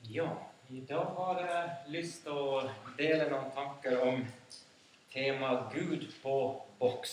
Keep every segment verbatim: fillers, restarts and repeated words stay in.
Ja, i dag har jeg lyst til å dele noen tanker om temaet Gud på boks.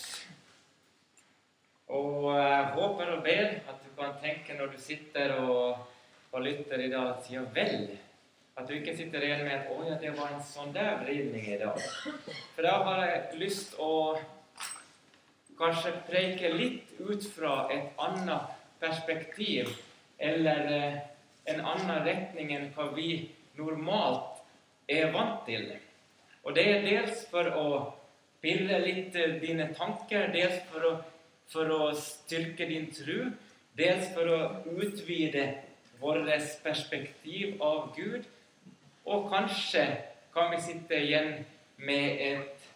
Og jeg håper og ber at du kan tenke når du sitter og, og lytter i dag, at ja vel, at du ikke sitter igjen med at, å ja, det var en sånn der vridning i dag. For da har jeg lyst å kanskje preke litt ut fra et annet perspektiv, eller en annen retning enn hva vi normalt er vant til. Og det er dels for å pirre litt dine tanker, dels for å, for å styrke din tro, dels for å utvide vårt perspektiv av Gud, og kanskje kan vi sitte igjen med et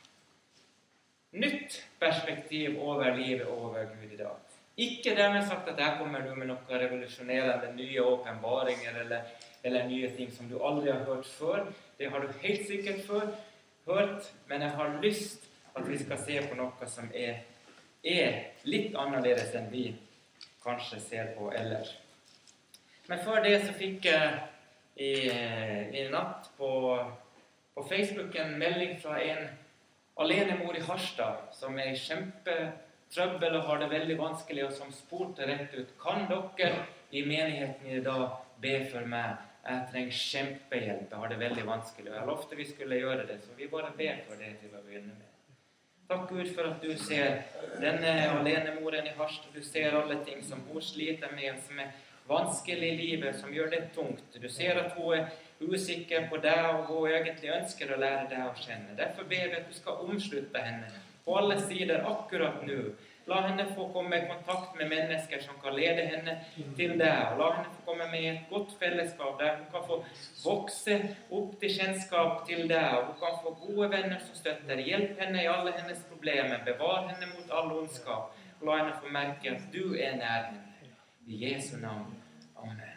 nytt perspektiv over livet og over Gud i dag. Ikke dermed sagt at jeg kommer med noe revolusjonerende, nye åpenbaringer eller, eller nye ting som du aldri har hørt før. Det har du helt sikkert før hørt, men jeg har lyst at vi skal se på noe som er, er litt annerledes enn vi kanskje ser på ellers. Men før det så fikk jeg i, i natt på, på Facebook en melding fra en alenemor i Harstad som er kjempe trøbbel og har det veldig vanskelig, og som spurte rett ut, kan dere i menigheten i dag be for meg? Jeg trenger kjempehjelp, jeg har det veldig vanskelig, og jeg lovte vi skulle gjøre det, så vi bare ber for det til å begynne med. Takk Gud for at du ser denne alenemoren i Harstad, du ser alle ting som hun sliter med, som er vanskelig i livet, som gjør det tungt. Du ser at hun er usikker på deg, og hun egentlig ønsker å lære deg å kjenne. Derfor ber vi at du skal omslutte henne på alle sider akkurat nå. La henne få komme i kontakt med mennesker som kan lede henne til deg, og la henne få komme med et godt fellesskap der hun kan få vokse opp til kjennskap til deg, og hun kan få gode venner som støtter. Hjelp henne i alle hennes problemer, bevar henne mot all ondskap, og la henne få merke at du er nær henne. I Jesu navn. Amen.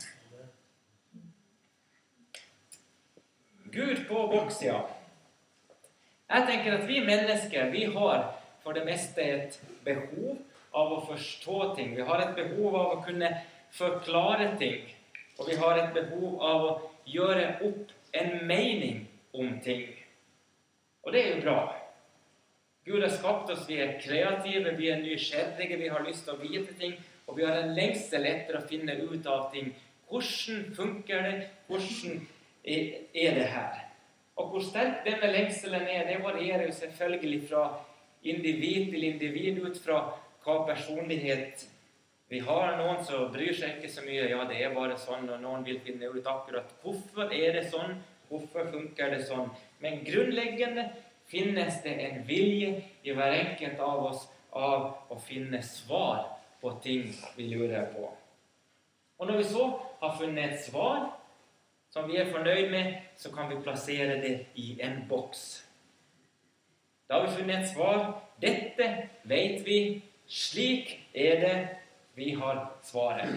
Gud på boks, ja. Jeg tenker at vi mennesker, vi har for det meste et behov av å forstå ting. Vi har et behov av å kunne forklare ting. Og vi har et behov av å gjøre opp en mening om ting. Og det er jo bra. Gud har skapt oss, vi er kreative, vi er nysgjerrige, vi har lyst til å vite ting, og vi har en lengsel etter å finne ut av ting. Hvordan funker det? Hvordan er det her? Og hvor sterk denne lengselen er, det varierer jo selvfølgelig fra individ til individ, ut fra hva personlighet vi har. Noen som bryr seg ikke så mye, ja det er bare sånn, og noen vil finne ut akkurat hvorfor er det sånn, hvorfor funker det sånn. Men grunnleggende finnes det en vilje i hver enkelt av oss av å finne svar på ting vi lurer på. Og når vi så har funnet et svar som vi er fornøyd med, så kan vi plassere det i en boks. Da har vi funnet et svar. Dette vet vi. Slik er det. Vi har svaret.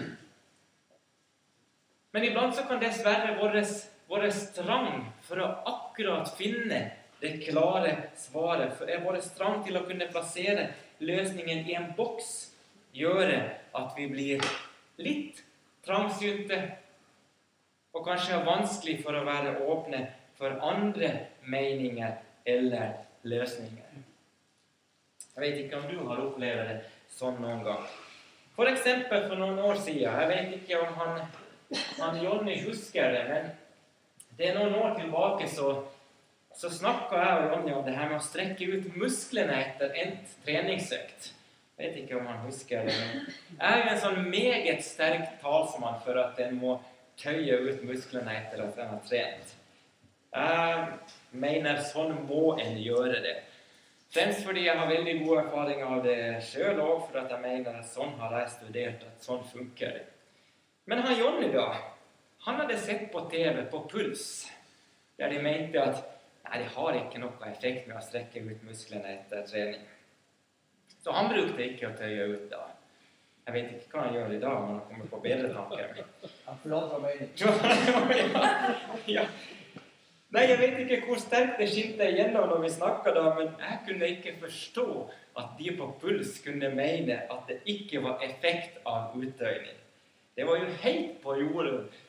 Men iblant så kan dessverre vår trang for å akkurat finne det klare svaret, for vår trang til å kunne plassere løsningen i en boks, gjøre at vi blir litt trangsynte, og kanskje er vanskelig for å være åpne for andre meninger eller løsninger. Jeg vet ikke om du har opplevd det sånn noen gang. For eksempel for noen år siden, jeg vet ikke om han, han Jonny husker det, men det er noen år tilbake så, så snakket jeg og Jonny om det her med å strekke ut musklene etter endt treningsøkt. Jeg vet ikke om han husker det, men jeg er jo en sånn meget sterk talsmann for at en må tøye ut musklene etter at en har trent. Jeg mener sånn må en gjøre det. Fremst fordi jeg har veldig god erfaring av det selv, og for at jeg mener at sånn har jeg studert, at sånn funker det. Men han Jonny da, han hadde sett på T V på Puls, der de mente at nei, det har ikke noe effekt med å strekke ut musklene etter trening. Så han brukte ikke å tøye ut da. Jeg vet ikke hva han gjør i dag, men han kommer på bedre tanker. Han forlater mening. Ja. Nei, jeg vet ikke hvor sterkt det skinte igjennom når vi snakket da, men jeg kunne ikke forstå at de på Puls kunne mene at det ikke var effekt av uttøyning. Det var jo helt på jordet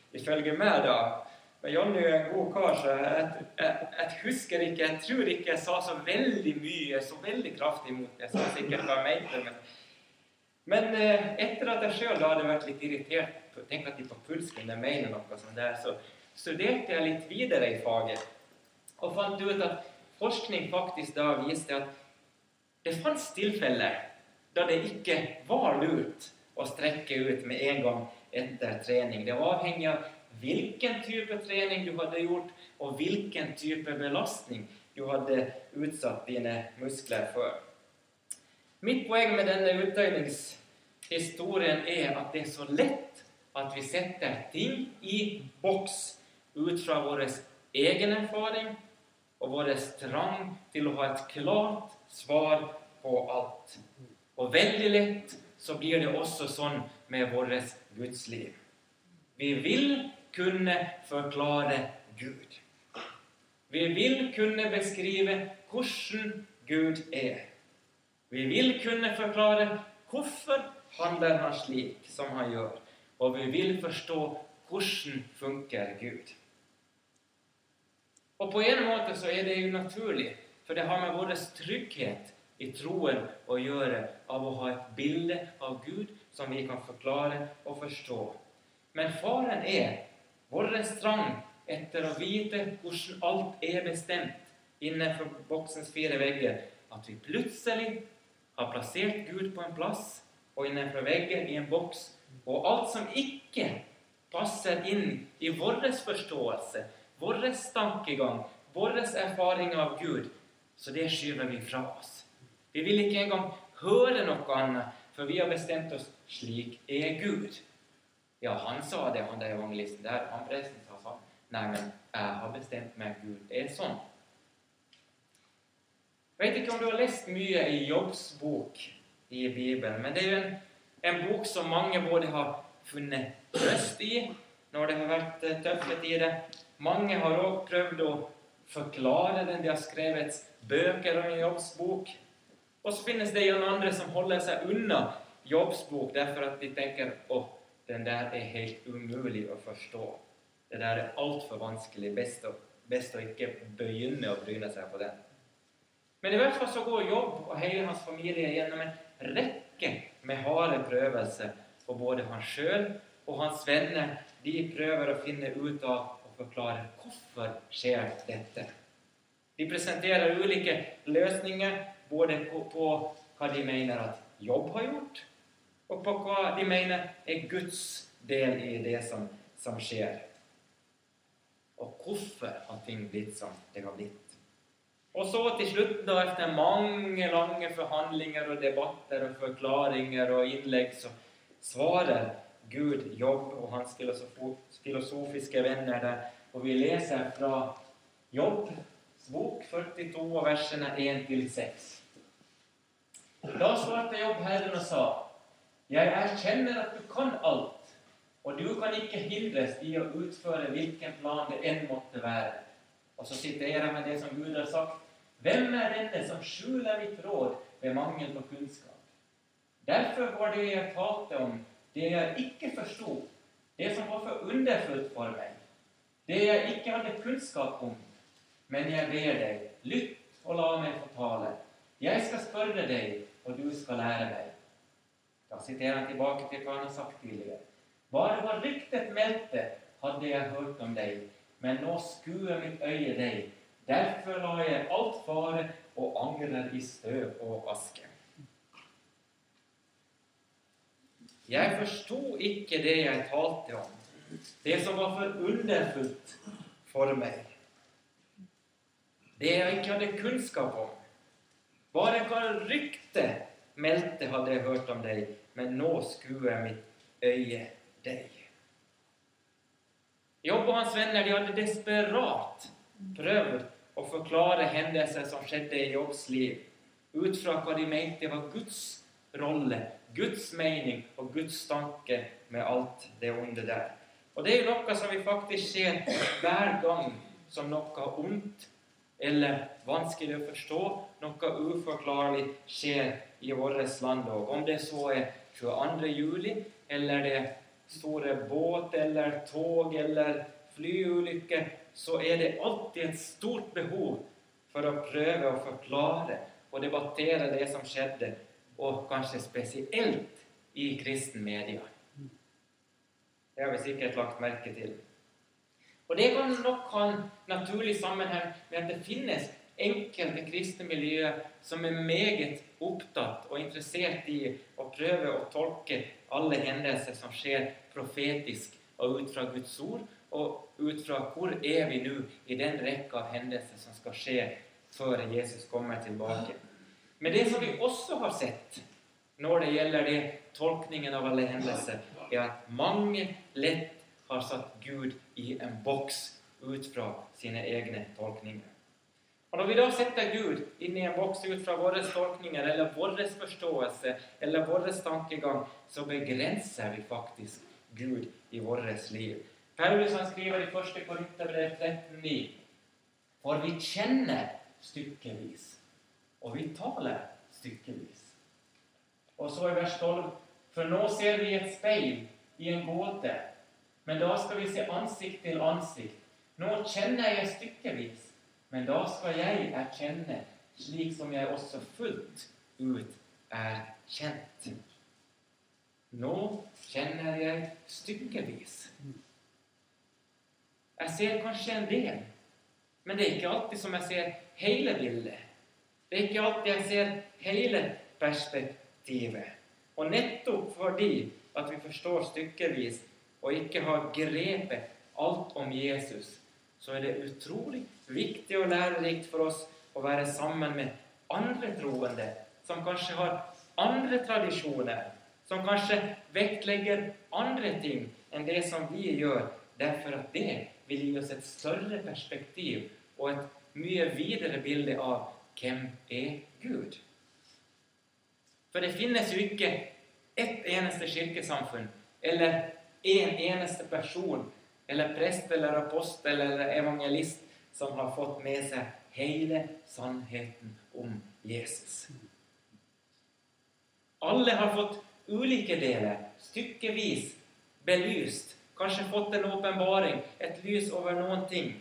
ifølge meg da. Men Jonny er en god kar, så jeg, jeg, jeg husker ikke, jeg tror ikke jeg sa så veldig mye, så veldig kraftig imot det. Jeg sa sikkert hva jeg mente, men, men eh, etter at jeg selv da hadde vært litt irritert, tenk at de på pulsken jeg mener noe sånt der, så studerte jeg litt videre i faget, og fant ut at forskning faktisk da viste at det fanns tilfeller da det ikke var lurt å strekke ut med en gang etter trening. Det var avhengig av hvilken type trening du hadde gjort, og hvilken type belastning du hadde utsatt dine muskler for. Mitt poeng med denne utdøyningshistorien er at det er så lett at vi setter ting i boks ut fra vår egen erfaring og vår trang til å ha et klart svar på alt. Og veldig lett så blir det også sånn med vårt gudsliv. Vi vil kunne forklare Gud. Vi vil kunne beskrive hvordan Gud er. Vi vil kunne forklare hvorfor handler han slik som han gjør. Og vi vil forstå hvordan funker Gud. Og på en måte så er det unaturlig, for det har med vår trygghet i troen å gjøre av å ha et bilde av Gud som vi kan forklare og forstå. Men faren er vår trang etter å vite hvordan alt er bestemt innenfor boksens fire vegger, at vi plutselig har plassert Gud på en plass og innenfor veggen i en boks, og alt som ikke passer inn i vår forståelse, vår tankegang, vår erfaring av Gud, så det skyver vi fra oss. Vi vil ikke engang høre noe annet, for vi har bestemt oss slik er Gud. Ja, han sa det, han der evangelisten der, han presten sa sånn. Nei, men jeg har bestemt meg, Gud er sånn. Jeg vet ikke om du har lest mye i Jobbs bok i Bibelen, men det er jo en, en bok som mange både har funnet trøst i, når det har vært tøffe tider. Mange har også prøvd å forklare den, de har skrevet bøker om Jobbs bok. Og så finnes det jo andre som holder seg unna Jobbs bok, derfor at de tenker, åh, den der er helt umulig å forstå. Det der er alt for vanskelig, best å, best å ikke begynne å bryne seg på den. Men i hvert fall så går Jobb og hele hans familie gjennom en rekke med harde prøvelser, og både han selv og hans venner, de prøver å finne ut av og forklare hvorfor skjer dette. De presenterer ulike løsninger, både på, på hva de mener at Jobb har gjort, og på hva de mener er Guds del i det som, som skjer. Og hvorfor har ting blitt som det har blitt. Og så til slutt, da, etter mange lange forhandlinger og debatter og forklaringer og innlegg, så svarer Gud Jobb og hans filosofiske venner der. Og vi leser fra Jobbs bok førtito og versene én til seks. Da svarte Jobb Herren og sa, jeg erkjenner at du kan alt, og du kan ikke hindres i å utføre hvilken plan det enn måtte være. Og så siterer jeg med det som Gud har sagt. Hvem er denne som skjuler mitt råd ved mangel på kunnskap? Derfor var det jeg talte om, det jeg ikke forstod, det som var for underfullt for meg, det jeg ikke hadde kunnskap om. Men jeg ber deg, lytt og la meg fortale. Jeg skal spørre deg, og du skal lære meg. Da siterer han tilbake til hva han har sagt tidligere. Bare hva ryktet meldte, hadde jeg hørt om deg, men nå skuer mitt øye deg. Derfor la jeg alt fare og angrer i støv og aske. Jeg forstod ikke det jeg talte om, det som var for underfullt for meg. Det jeg ikke hadde kunnskap om. Bare hva ryktet meldte hadde jeg hørt om deg, men nå skuer mitt øye deg. Jobb og hans venner, de hadde desperat prøvd å forklare hendelser som skjedde i Jobbs liv, ut fra hva de mente var Guds rolle, Guds mening og Guds tanke med alt det onde der. Og det er jo noe som vi faktisk ser hver gang som noe ondt eller vanskelig å forstå, noe uforklarlig skjer i vårt land. Og om det så er tjueandre juli, eller det store båt eller tog eller flyulykker, så er det alltid et stort behov for å prøve å forklare og debattere det som skjedde, og kanskje spesielt i kristen media. Det har vi sikkert lagt merke til. Og det kan nok ha en naturlig sammenheng med at det finnes enkelte kristne miljøer som er meget opptatt og interessert i å prøve å tolke alle hendelser som skjer profetisk og ut fra Guds ord, og ut fra hvor er vi nå i den rekke av hendelser som skal skje før Jesus kommer tilbake. Men det som vi også har sett når det gjelder det, tolkningen av alle hendelser, er at mange lett har satt Gud i en boks ut fra sine egne tolkninger. Og når vi da setter Gud inn i en boks ut fra våre tolkninger, eller vår forståelse, eller vår tankegang, så begrenser vi faktisk Gud i vårt liv. Paulus han skriver i første Korinterbrev tretten ni, for vi kjenner stykkevis, og vi taler stykkevis. Og så i vers tolv, for nå ser vi et speil i en gåte, men da skal vi se ansikt til ansikt. Nå kjenner jeg stykkevis, men da skal jeg erkjenne, slik som jeg også fullt ut er kjent. Nå kjenner jeg stykkevis. Jeg ser kanskje en del, men det er ikke alltid som jeg ser hele bildet. Det er ikke alltid jeg ser hele perspektivet. Og nettopp fordi at vi forstår stykkevis og ikke har grepet alt om Jesus, så er det utrolig viktig og lærerikt for oss å være sammen med andre troende, som kanskje har andre tradisjoner, som kanskje vektlegger andre ting enn det som vi gjør, derfor at det vil gi oss et større perspektiv og et mye videre bilde av hvem er Gud. For det finnes jo ikke ett eneste kirkesamfunn, eller en eneste person, eller prest, eller apostel, eller evangelist, som har fått med seg hele sannheten om Jesus. Alle har fått ulike deler, stykkevis, belyst, kanskje fått en åpenbaring, et lys over noen ting.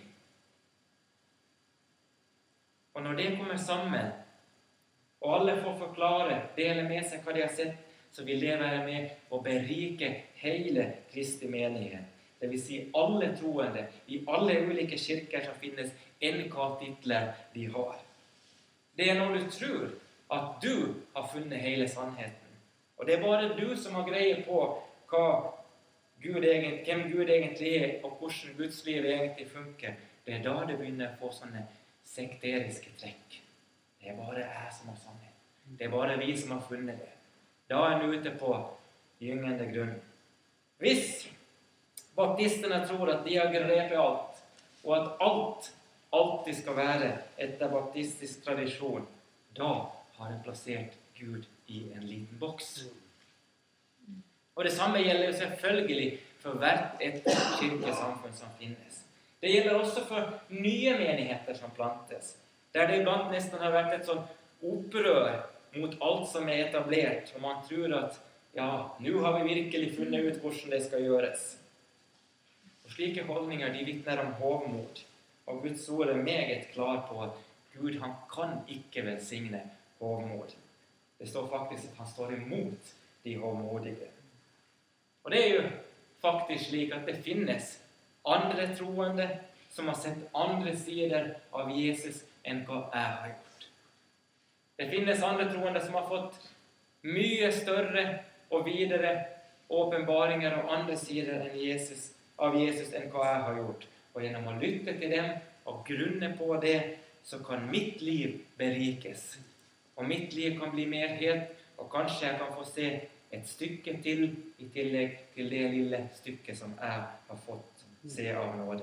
Og når det kommer sammen, og alle får forklare, dele med seg hva de har sett, så vil det være med å berike hele Kristi menighet. Det vil si alle troende i alle ulike kirker som finnes, enn hva titler de har. Det er når du tror at du har funnet hele sannheten. Og det er bare du som har greie på hva Gud egentlig, hvem Gud egentlig er, og hvordan Guds liv egentlig funker. Det er da det begynner å få sånne sekteriske trekk. Det er bare jeg som har sannhet. Det er bare vi som har funnet det. Da er vi ute på gyngende grunn. Hvis baptistene tror at de har grepet alt, og at alt alltid skal være etter baptistisk tradisjon, da har de plassert Gud i en liten boks. Og det samme gjelder jo selvfølgelig for hvert et kirkesamfunn som finnes. Det gjelder også for nye menigheter som plantes, der det iblant nesten har vært et sånn opprør mot alt som er etablert, og man tror at ja, nå har vi virkelig funnet ut hvordan det skal gjøres. Og slike holdninger, de vitner om hovmod, og Guds ord er meget klar på at Gud, han kan ikke velsigne hovmod. Det står faktisk at han står imot de hovmodige. Og det er jo faktisk slik at det finnes andre troende som har sett andre sider av Jesus enn hva jeg har gjort. Det finnes andre troende som har fått mye større og videre åpenbaringer og andre sider enn Jesus, av Jesus enn hva jeg har gjort. Og gjennom å lytte til dem og grunne på det, så kan mitt liv berikes. Og mitt liv kan bli mer helt, og kanskje jeg kan få se et stykke til i tillegg til det lille stykket som jeg har fått se av nåde.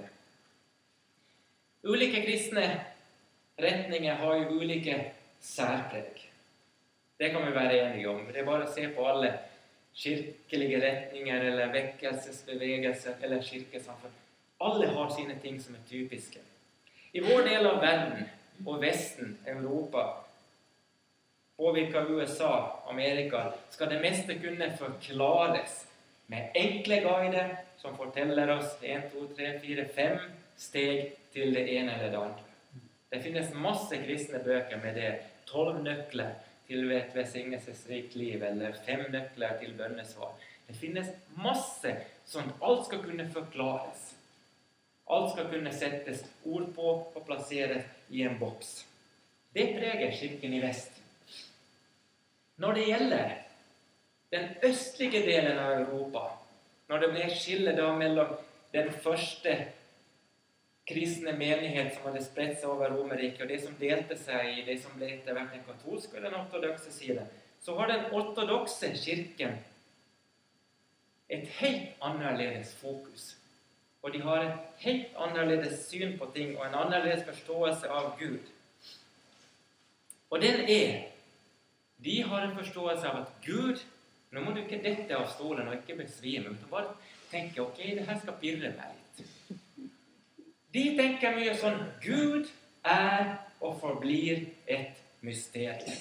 Ulike kristne retninger har jo ulike særpreg. Det kan vi være enige om. Det er bare å se på alle kirkelige retninger, eller vekkelsesbevegelser, eller kirkesamfunn. Alle har sine ting som er typiske. I vår del av verden, og Vesten, Europa, påvirket U S A, Amerika, skal det meste kunne forklares med enkle guider som forteller oss en, to, tre, fire, fem steg til det ene eller det andre. Det finnes masse kristne bøker med det. Tolv nøkler til et velsignelsesrikt liv, eller fem nøkler til bønnesvar. Det finnes masse som alt skal kunne forklares. Alt skal kunne settes ord på og plasseres i en boks. Det preger kirken i vest. Når det gjelder den østlige delen av Europa, når det ble skille da mellom den første kristne menighet som hadde spredt seg over Romerriket, og det som delte seg i det som ble etter hvert den katolske og den ortodokse siden, så har den ortodokse kirken et helt annerledes fokus. Og de har et helt annerledes syn på ting, og en annerledes forståelse av Gud. Og den er, de har en forståelse av at Gud, nå må du ikke dette av stolen og ikke besvime, men bare tenke, ok, det her skal pirre meg litt. De tenker mye sånn, Gud er og forblir et mysterium.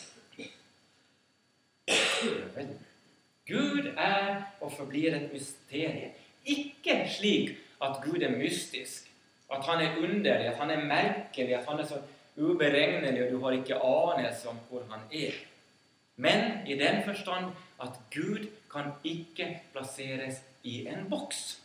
Gud er og forblir et mysterium. Ikke slik at Gud er mystisk, at han er underlig, at han er merkelig, at han er så uberegnelig, og du har ikke anelse om hvor han er. Men i den forstand at Gud kan ikke plasseres i en boks.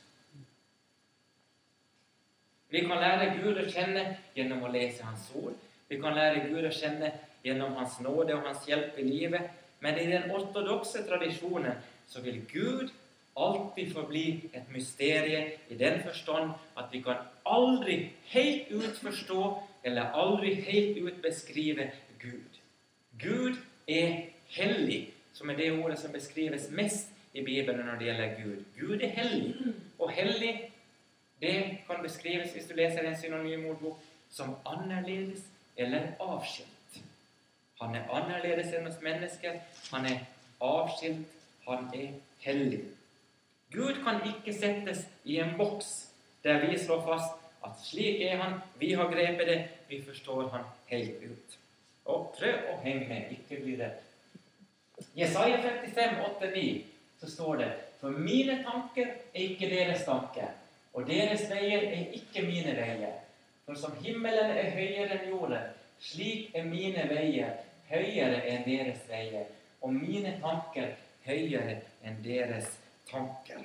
Vi kan lære Gud å kjenne gjennom å lese hans ord. Vi kan lære Gud å kjenne gjennom hans nåde og hans hjelp i livet. Men i den ortodokse tradisjonen så vil Gud alltid forbli et mysterium i den forstand at vi kan aldri helt ut forstå eller aldri helt ut beskrive Gud. Gud er hellig, som er det ordet som beskrives mest i Bibelen når det gjelder Gud. Gud er hellig, og hellig det kan beskrives, hvis du leser en synonymordbok, som annerledes eller avskilt. Han er annerledes enn hos mennesker, han er avskilt, han er hellig. Gud kan ikke settes i en boks der vi slår fast at slik er han, vi har grepet det, vi forstår han helt ut. Og prøv å henge med, ikke bli redd. Jesaja femtifem, åtte, ni, så står det, for mine tanker er ikke deres tanker, og deres veier er ikke mine veier. For som himmelen er høyere enn jorden, slik er mine veier høyere enn deres veier, og mine tanker høyere enn deres tanker.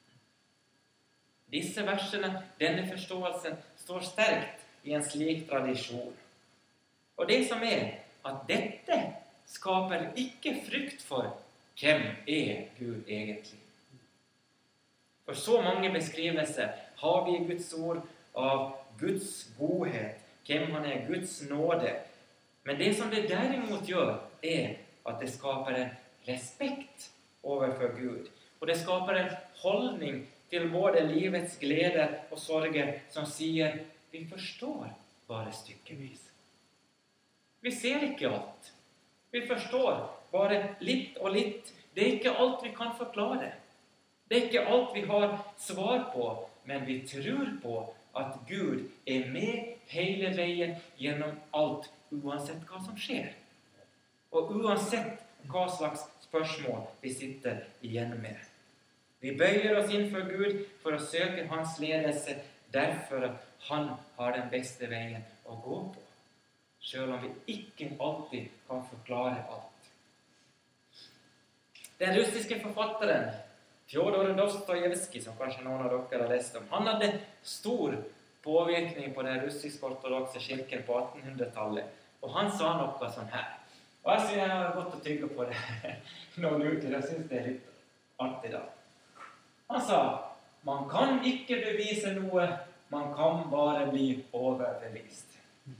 Disse versene, denne forståelsen, står sterkt i en slik tradisjon. Og det som er, at dette skaper ikke frykt for hvem er Gud egentlig. For så mange beskrivelser har vi i Guds ord av Guds godhet, hvem han er, Guds nåde. Men det som det derimot gjør, er at det skaper en respekt overfor Gud. Og det skaper en holdning til både livets gleder og sorger som sier, vi forstår bare stykkevis. Vi ser ikke alt. Vi forstår bare litt og litt. Det er ikke alt vi kan forklare. Det er ikke alt vi har svar på, men vi tror på at Gud er med hele veien gjennom alt, uansett hva som skjer. Og uansett hva slags spørsmål vi sitter igjen med. Vi bøyer oss inn for Gud for å søke hans ledelse, derfor at han har den beste veien å gå på, selv om vi ikke alltid kan forklare alt. Den russiske forfatteren Fjodor Dostojevskij, som kanskje noen av dere har lest om, han hadde stor påvirkning på den russisk-ortodokse kirken på attenhundretallet, og han sa noe sånn her. Og jeg synes jeg har gått og tygget på det noen uker, jeg synes det er litt artig da. Han sa, man kan ikke bevise noe, man kan bare bli overbevist.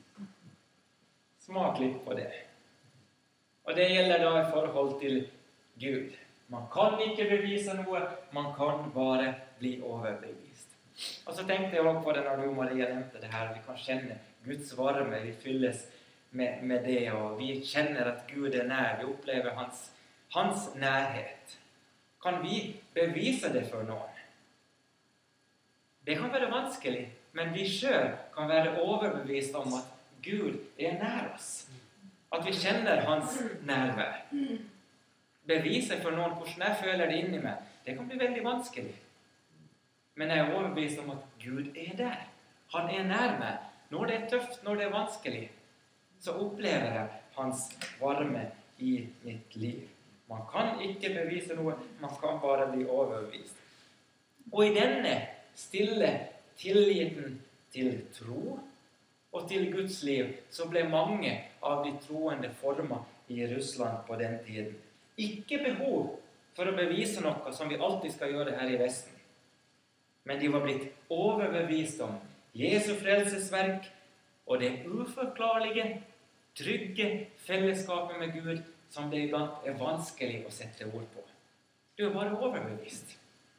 Smak litt på det. Og det gjelder da i forhold til Gud. Man kan ikke bevise noe, man kan bare bli overbevist. Og så tenkte jeg også på det når du, Maria, nevnte det her. Vi kan kjenne Guds varme, vi fylles med, med det, og vi kjenner at Gud er nær. Vi opplever hans, hans nærhet. Kan vi bevise det for noen? Det kan være vanskelig, men vi selv kan være overbevist om at Gud er nær oss. At vi kjenner hans nærvær. Bevise for noen hvordan jeg føler det inni meg. det kan bli veldig vanskelig. Men jeg er overbevist om at Gud er der. Han er nær meg. Når det er tøft, når det er vanskelig, så opplever jeg hans varme i mitt liv. Man kan ikke bevise noe, man kan bare bli overbevist. Og i denne stille tilliten til tro og til Guds liv, så ble mange av de troende formet i Russland på den tiden. Ikke behov for å bevise noe som vi alltid skal gjøre her i Vesten. Men de var blitt overbevist om Jesu frelsesverk og det uforklarlige, trygge fellesskapet med Gud som det iblant er vanskelig å sette ord på. Du er bare overbevist.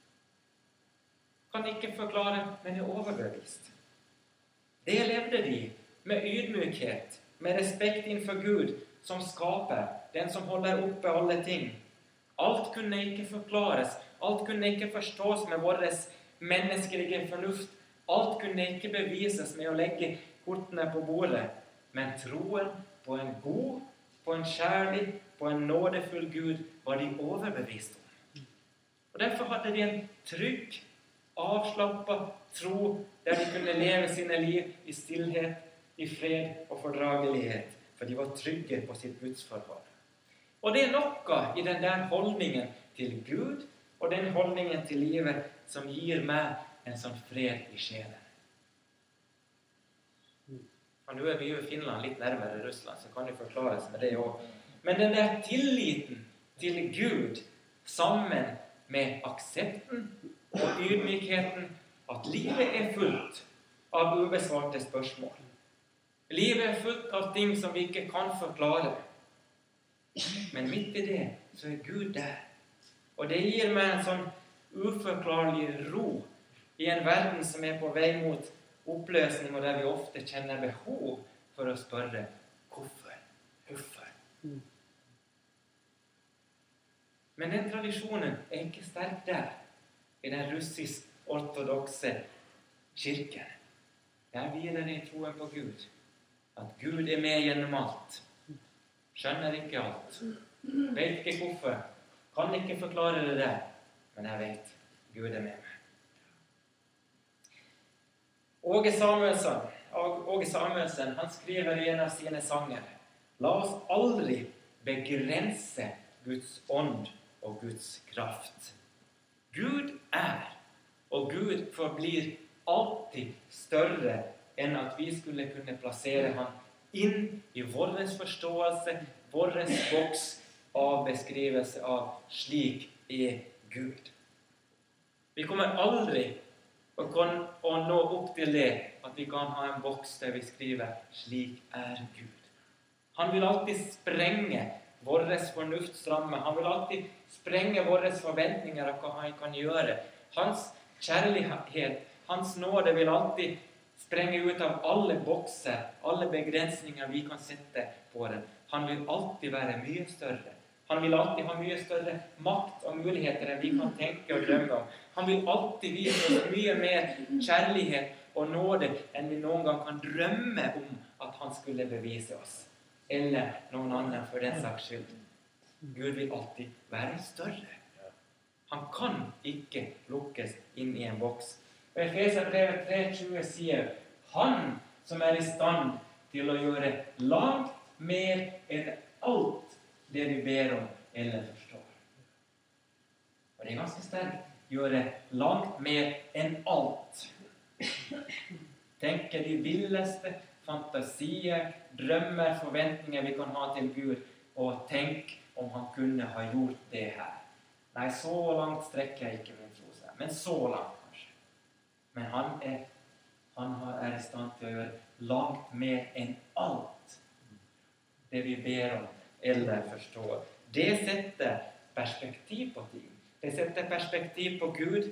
Kan ikke forklare, men er overbevist. Det levde de med ydmykhet, med respekt innenfor Gud, som skaper, den som holder oppe alle ting. Alt kunne ikke forklares, alt kunne ikke forstås med vår menneskelige fornuft. Alt kunne ikke bevises med å legge kortene på bordet, men troen på en god, på en kjærlig, på en nådefull Gud var de overbevist om. Og derfor hadde de en trygg, avslappet tro der de kunne leve sine liv i stillhet, i fred og fordragelighet, for de var trygge på sitt gudsforhold. Og det er noe i den der holdningen til Gud og den holdningen til livet som gir meg en sånn fred i sjelen. Og nå er vi jo i Finland litt nærmere Russland, så kan det forklares med det også. Men den der tilliten til Gud sammen med aksepten og ydmykheten, at livet er fullt av ubesvarte spørsmål. Livet er fullt av ting som vi ikke kan forklare. Men midt i det så er Gud der. Og det gir meg en sånn uforklarlig ro i en verden som er på vei mot oppløsning, og der vi ofte kjenner behov for å spørre hvorfor, hvorfor. Men den tradisjonen er ikke sterk der, i den russisk-ortodokse kirken. Der hviler det i troen på Gud, at Gud er med gjennom alt. Skjønner ikke alt. Vet ikke hvorfor. Kan ikke forklare det der, men jeg vet Gud er med meg. Åge Samuelsen, Åge Samuelsen, han skriver i en av sine sanger: La oss aldri begrense Guds ånd og Guds kraft. Gud er, og Gud forblir alltid større enn at vi skulle kunne plassere han inn i vår forståelse, vår boks av beskrivelse av slik er Gud. Vi kommer aldri å, kan, å nå opp til det at vi kan ha en boks der vi skriver slik er Gud. Han vil alltid sprenge vår fornuftsramme. Han vil alltid sprenge våre forventninger av hva han kan gjøre. Hans kjærlighet, hans nåde vil alltid sprenge ut av alle bokser, alle begrensninger vi kan sette på den. Han vil alltid være mye større. Han vil alltid ha mye større makt og muligheter enn vi kan tenke og drømme om. Han vil alltid vise oss mye mer kjærlighet og nåde enn vi noen gang kan drømme om at han skulle bevise oss. Eller noen annen for den saks skyld. Gud vil alltid være større. Han kan ikke lukkes inn i en boks. Og Efeserbrevet tre tjue sier: Han som er i stand til å gjøre langt mer enn alt det vi ber om eller forstår. Og det er ganske sterkt. Gjøre langt mer enn alt. Tenke de villeste fantasier, drømmer, forventninger vi kan ha til Gud, og tenk om han kunne ha gjort det her. Nei, så langt strekker jeg ikke min tro seg, men så langt kanskje. Men han er, han er i stand til å gjøre langt mer enn alt det vi ber om eller forstår. Det setter perspektiv på ting. Det setter perspektiv på Gud,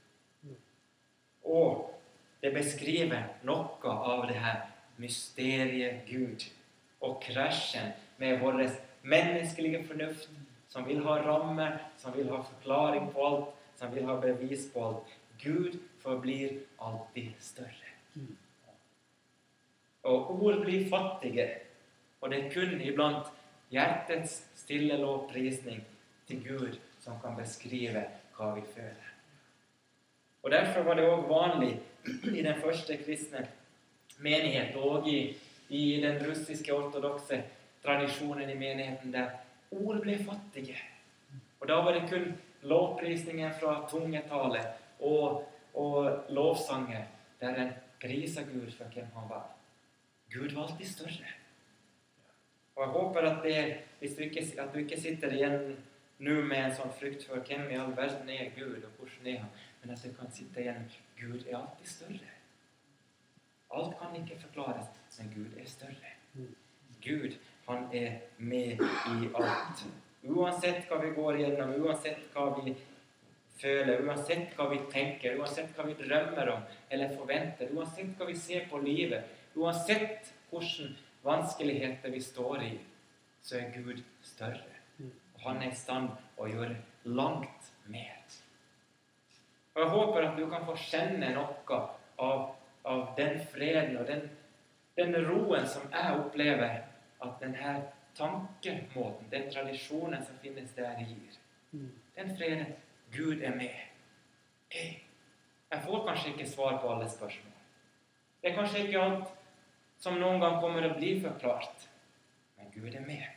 og det beskriver noe av det her mysteriet Gud, og krasjen med vår menneskelige fornuft, som vil ha rammer, som vil ha forklaring på alt, som vil ha bevis på alt. Gud forblir alltid større. Og ord blir fattige, og det er kun iblant hjertets stille lovprisning til Gud som kan beskrive hva vi føler. Og derfor var det også vanlig i den første kristne menighet, og i, i den russiske ortodokse tradisjonen i menigheten, der ord ble fattige. Og da var det kun lovprisningen fra tungetale og, og lovsanger, der en priser Gud for hvem han var. Gud var alltid større. Og jeg håper at, det, hvis du ikke, at du ikke sitter igjen nå med en sånn frykt for hvem i all verden er Gud, og hvordan er han, men at du kan sitte igjen, Gud er alltid større. Alt kan ikke forklares, men Gud er større. Gud, han er med i alt. Uansett hva vi går igjennom, uansett hva vi føler, uansett hva vi tenker, uansett hva vi drømmer om eller forventer, uansett hva vi ser på livet, uansett hvordan vanskeligheter vi står i, så er Gud større. Og han er i stand å gjøre langt mer. Og jeg håper at du kan få kjenne noe av, av den freden og den, den roen som jeg opplever at denne tankemåten, den tradisjonen som finnes der gir. Den freden, Gud er med. Okay. Jeg får kanskje ikke svar på alle spørsmål. Det er kanskje ikke alt som noen gang kommer å bli forklart. Men Gud er med.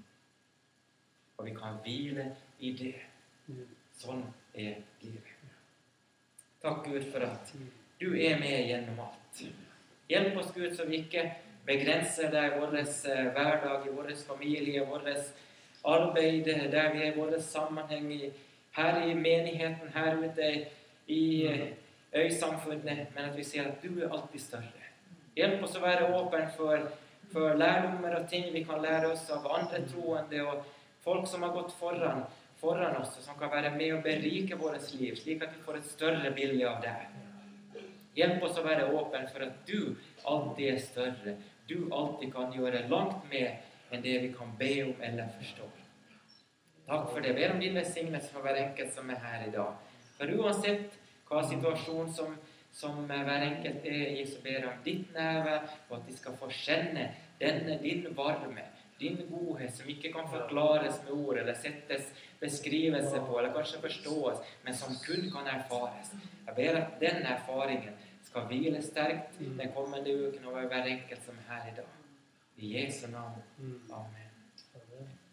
Og vi kan hvile i det. Sånn er livet. Takk Gud for at du er med gjennom alt. Hjelp oss Gud så vi ikke begrenser deg i vår hverdag, i vår familie, i vår arbeid, der vi er i vår sammenheng, her i menigheten, her ute i øysamfunnet, men at vi ser at du er alltid større. Hjelp oss å være åpen for, for lærdommer og ting vi kan lære oss av andre troende og folk som har gått foran, foran oss, og som kan være med og berike vårt liv, slik at vi får et større bilde av deg. Hjelp oss å være åpen for at du alltid er større. Du alltid kan gjøre langt mer enn det vi kan be om eller forstå. Takk for det. Jeg ber om din velsignelse for hver enkelt som er her i dag. For uansett hva situasjon som, som hver enkelt er i, så ber jeg om ditt nærvær, og at de skal få kjenne denne din varme, din godhet, som ikke kan forklares med ord, eller settes beskrivelse på, eller kanskje forstås, men som kun kan erfares. Jeg ber at den erfaringen skal hvile sterkt den kommende uken over hver enkelt som er her i dag. I Jesu navn. Amen.